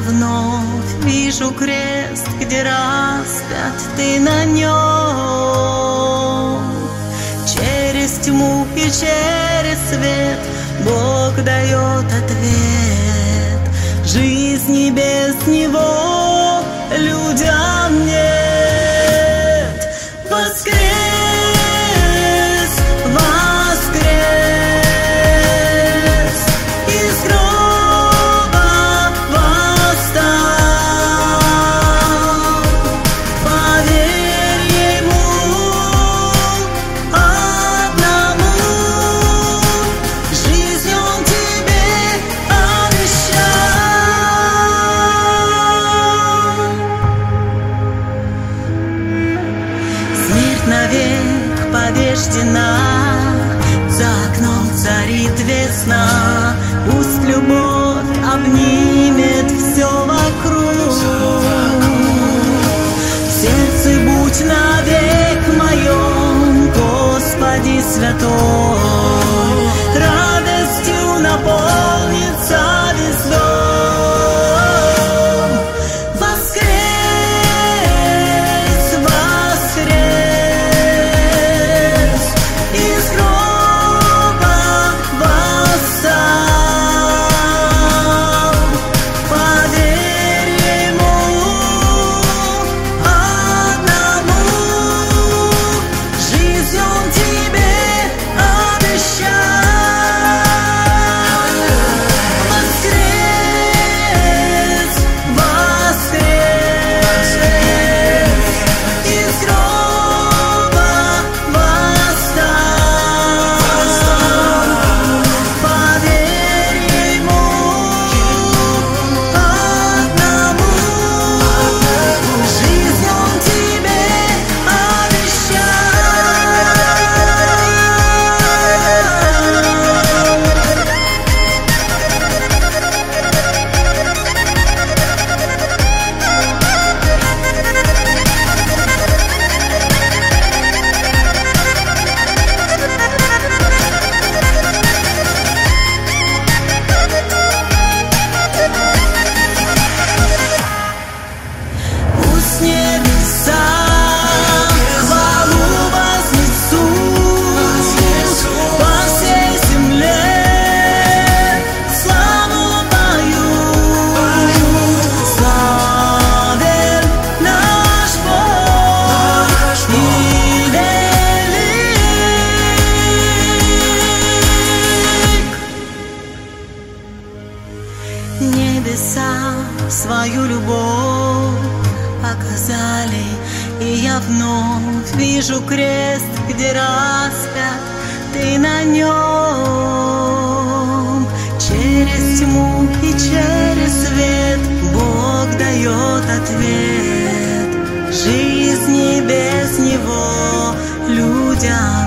вновь вижу крест, где распят ты на нем. Через тьму и через свет Бог дает ответ. Жизни без Него людям нет. Воскрес, воскрес, из гроба восстал. Поверь Ему одному, жизнь Он тебе обещал. Смерть навек побеждена, за окном царит весна. Пусть любовь обнимет все вокруг. В сердце будь навек моем, Господи святой, радостью наполнится весь дом. Воскрес, воскрес, из гроба восстал. Поверь Ему одному, жизнь Он тебе обещал. Воскрес, воскрес, из гроба восстал. Поверь Ему одному, жизнь Он тебе Пусть небеса хвалу вознесут, по всей земле славу поют. Славен наш Бог и велик. Небеса свою любовь показали, и я вновь вижу крест, где распят ты на нем. Через тьму и через свет Бог дает ответ. Жизни без Него людям